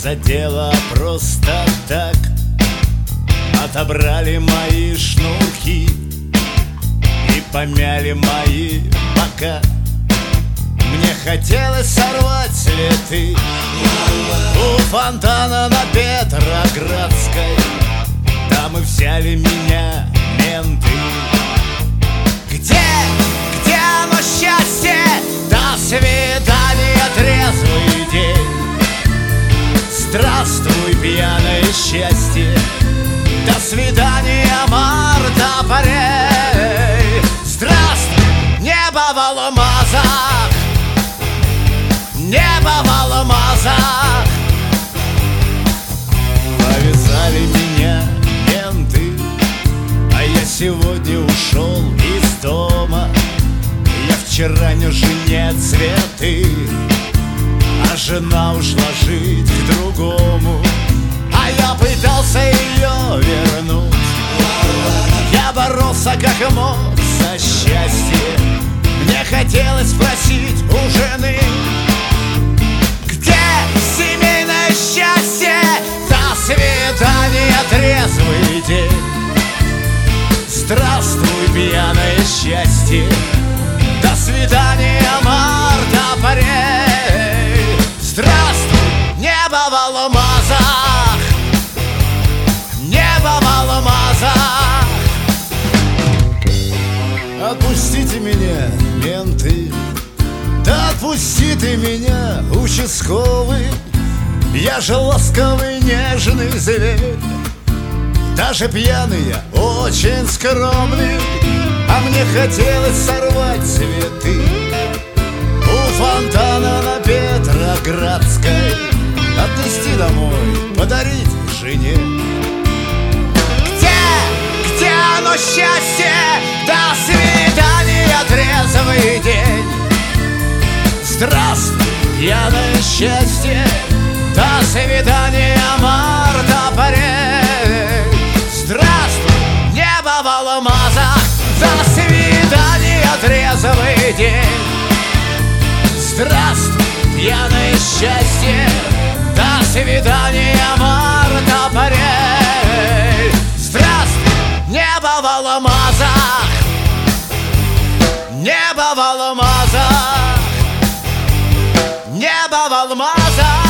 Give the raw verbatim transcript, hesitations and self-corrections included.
задела просто так. Отобрали мои шнурки и помяли мои бока. Мне хотелось сорвать цветы у фонтана на Петроградской. Там и взяли меня менты. Где, где оно счастье? До свидания, трезвый день. Здравствуй, пьяное счастье. До свидания, март, апрель. Здравствуй, небо в алмазах. Небо в алмазах. Повязали меня менты, а я сегодня ушел из дома. Я вчера нес жене цветы, а жена ушла жить к другому. А я пытался ее вернуть. Я боролся как мог за счастье. Мне хотелось спросить у жены: где семейное счастье? До свидания, трезвый день. Здравствуй, пьяное счастье. До свидания, март, апрель. Здравствуй, небо в алмазах. Небо в алмазах. Отпустите меня, менты. Да отпусти ты меня, участковый. Я же ласковый, нежный зверь. Даже пьяный я очень скромный, а мне хотелось сорвать цветы у фонтана на Петроградской. Отнести домой, подарить жене. Где, где оно счастье? До свидания, трезвый день. Здравствуй, пьяное счастье. До свидания, март, апрель. Здравствуй, небо в алмазах. До свидания, трезвый день. Здравствуй, пьяное счастье. До свидания, март, апрель. Здравствуй, небо в алмазах. Небо в алмазах. Небо в алмазах.